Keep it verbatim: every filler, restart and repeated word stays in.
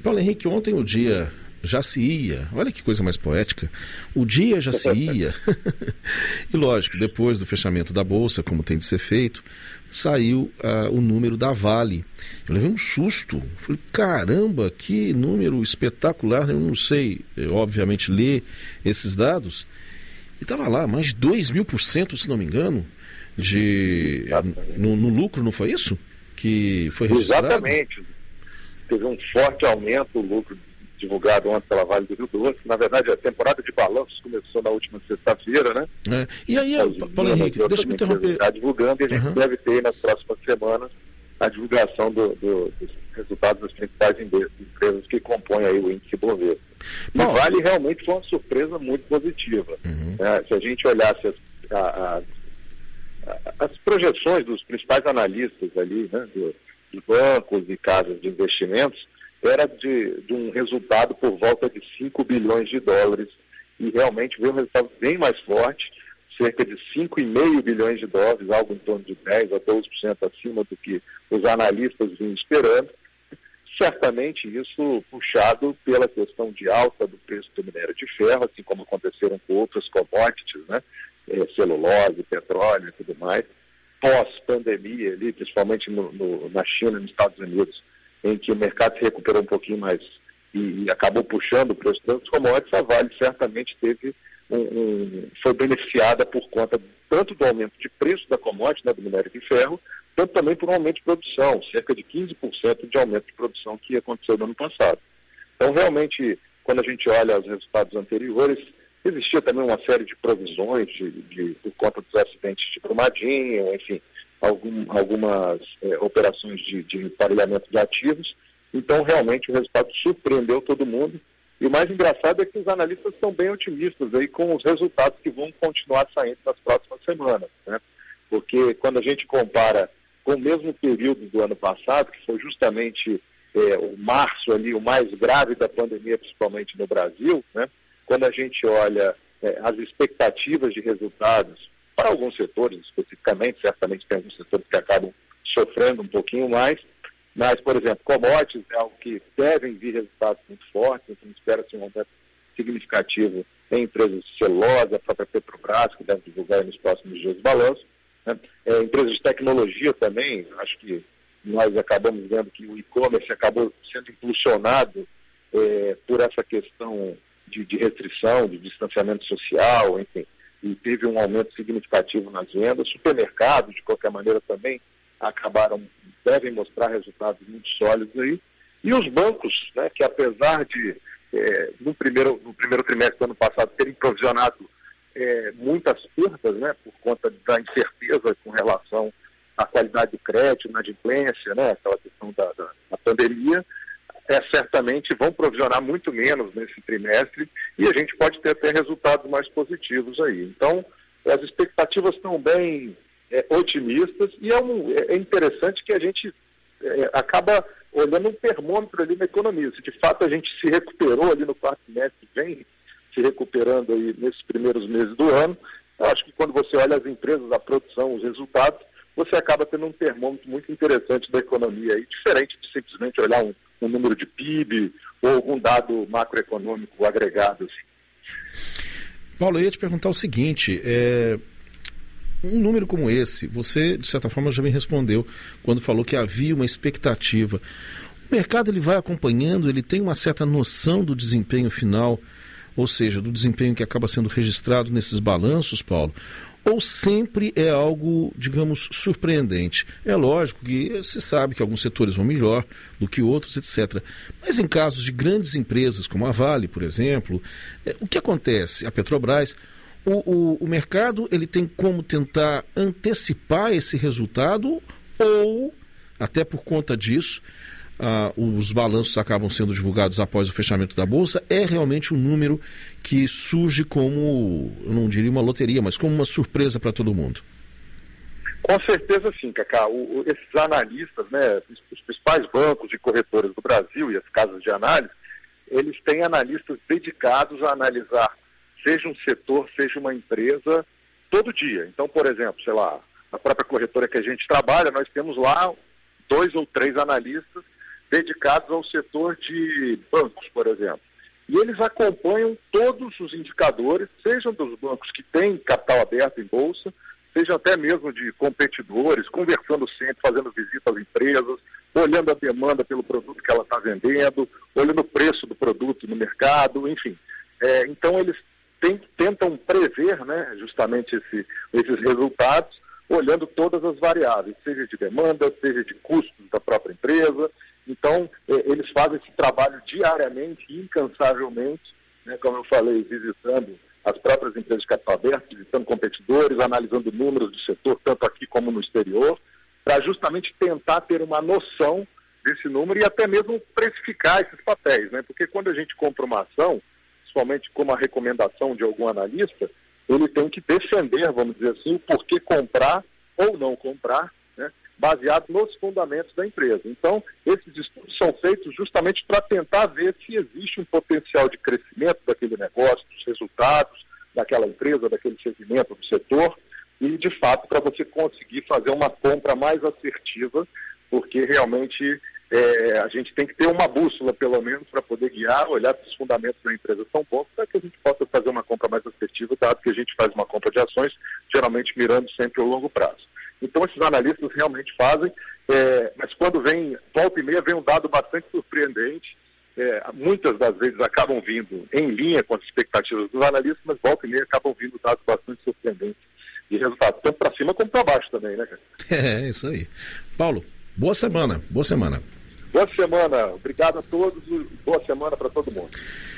Paulo Henrique, ontem o dia já se ia, olha que coisa mais poética, o dia já se ia, e lógico, depois do fechamento da Bolsa, como tem de ser feito, saiu uh, o número da Vale. Eu levei um susto, falei, caramba, que número espetacular, eu não sei, eu, obviamente, ler esses dados, e estava lá, mais de dois mil por cento, se não me engano, de, no, no lucro, não foi isso? Que foi registrado? Exatamente, teve um forte aumento o lucro divulgado ontem pela Vale do Rio Doce. Na verdade, a temporada de balanços começou na última sexta-feira, né? É. E aí, Paulo Henrique, deixa eu me interromper. Está divulgando e a gente uhum. deve ter nas próximas semanas a divulgação do, do, dos resultados das principais empresas que compõem aí o índice Bovespa. E o Vale realmente foi uma surpresa muito positiva. Uhum. É, se a gente olhasse as, a, a, as projeções dos principais analistas ali, né, do, de bancos e casas de investimentos, era de, de um resultado por volta de cinco bilhões de dólares, e realmente veio um resultado bem mais forte, cerca de cinco vírgula cinco bilhões de dólares, algo em torno de dez a doze por cento acima do que os analistas vinham esperando. Certamente isso puxado pela questão de alta do preço do minério de ferro, assim como aconteceram com outras commodities, né? É, celulose, petróleo e tudo mais, pós-pandemia ali, principalmente no, no, na China e nos Estados Unidos, em que o mercado se recuperou um pouquinho mais e, e acabou puxando o preço das commodities, a Vale certamente teve um, um, foi beneficiada por conta tanto do aumento de preço da commodity, né, do minério de ferro, tanto também por um aumento de produção, cerca de quinze por cento de aumento de produção que aconteceu no ano passado. Então, realmente, quando a gente olha os resultados anteriores, existia também uma série de provisões de, de, por conta dos acidentes de Brumadinho, enfim, Algum, algumas é, operações de, de emparelhamento de ativos. Então, realmente, o resultado surpreendeu todo mundo. E o mais engraçado é que os analistas estão bem otimistas aí com os resultados que vão continuar saindo nas próximas semanas, né? Porque quando a gente compara com o mesmo período do ano passado, que foi justamente é, o março ali, o mais grave da pandemia, principalmente no Brasil, né? Quando a gente olha é, as expectativas de resultados para alguns setores especificamente, certamente tem alguns setores que acabam sofrendo um pouquinho mais, mas, por exemplo, commodities é algo que devem vir resultados muito fortes, então espera-se um aumento significativo em empresas de celulose, a própria Petrobras, que deve divulgar nos próximos dias os balanços, né? É, empresas de tecnologia também, acho que nós acabamos vendo que o e-commerce acabou sendo impulsionado é, por essa questão de, de restrição, de distanciamento social, enfim, e teve um aumento significativo nas vendas. Supermercados, de qualquer maneira, também acabaram, devem mostrar resultados muito sólidos aí. E os bancos, né, que apesar de, é, no, primeiro, no primeiro trimestre do ano passado, terem provisionado é, muitas perdas, né, por conta da incerteza com relação à qualidade do crédito, na inadimplência, né, aquela questão da, da, da pandemia, É, certamente vão provisionar muito menos nesse trimestre e a gente pode ter até resultados mais positivos aí. Então, as expectativas estão bem é, otimistas e é, um, é interessante que a gente é, acaba olhando um termômetro ali na economia. Se de fato a gente se recuperou ali no quarto trimestre, vem se recuperando aí nesses primeiros meses do ano, eu acho que quando você olha as empresas, a produção, os resultados, você acaba tendo um termômetro muito interessante da economia aí, diferente de simplesmente olhar um um número de P I B ou algum dado macroeconômico agregado. Assim. Paulo, eu ia te perguntar o seguinte, é, um número como esse, você, de certa forma, já me respondeu quando falou que havia uma expectativa. O mercado ele vai acompanhando, ele tem uma certa noção do desempenho final, ou seja, do desempenho que acaba sendo registrado nesses balanços, Paulo? Ou sempre é algo, digamos, surpreendente? É lógico que se sabe que alguns setores vão melhor do que outros, etcétera. Mas em casos de grandes empresas, como a Vale, por exemplo, é, o que acontece? A Petrobras, o, o, o mercado ele tem como tentar antecipar esse resultado ou, até por conta disso, Ah, os balanços acabam sendo divulgados após o fechamento da Bolsa, é realmente um número que surge como, eu não diria uma loteria, mas como uma surpresa para todo mundo? Com certeza sim, Cacá. O, o, esses analistas, né, os principais bancos e corretores do Brasil e as casas de análise, eles têm analistas dedicados a analisar, seja um setor, seja uma empresa, todo dia. Então, por exemplo, sei lá, a própria corretora que a gente trabalha, nós temos lá dois ou três analistas dedicados ao setor de bancos, por exemplo. E eles acompanham todos os indicadores, sejam dos bancos que têm capital aberto em bolsa, seja até mesmo de competidores, conversando sempre, fazendo visita às empresas, olhando a demanda pelo produto que ela está vendendo, olhando o preço do produto no mercado, enfim. É, então, eles tem, tentam prever, né, justamente esse, esses resultados, olhando todas as variáveis, seja de demanda, seja de custos da própria empresa. Então, é, eles fazem esse trabalho diariamente, incansavelmente, né, como eu falei, visitando as próprias empresas de capital aberto, visitando competidores, analisando números do setor, tanto aqui como no exterior, para justamente tentar ter uma noção desse número e até mesmo precificar esses papéis, né? Porque quando a gente compra uma ação, principalmente como a recomendação de algum analista, ele tem que defender, vamos dizer assim, o porquê comprar ou não comprar, né? Baseado nos fundamentos da empresa. Então, esses estudos são feitos justamente para tentar ver se existe um potencial de crescimento daquele negócio, dos resultados daquela empresa, daquele segmento, do setor, e, de fato, para você conseguir fazer uma compra mais assertiva, porque realmente é, a gente tem que ter uma bússola, pelo menos, para poder guiar, olhar se os fundamentos da empresa são bons, para que a gente possa fazer uma compra mais assertiva, dado que a gente faz uma compra de ações, geralmente mirando sempre ao longo prazo. Então, esses analistas realmente fazem, é, mas quando vem, volta e meia, vem um dado bastante surpreendente. É, muitas das vezes acabam vindo em linha com as expectativas dos analistas, mas volta e meia acabam vindo dados bastante surpreendentes de resultado, tanto para cima como para baixo também, né, cara? É, isso aí. Paulo, boa semana, boa semana. Boa semana, obrigado a todos, boa semana para todo mundo.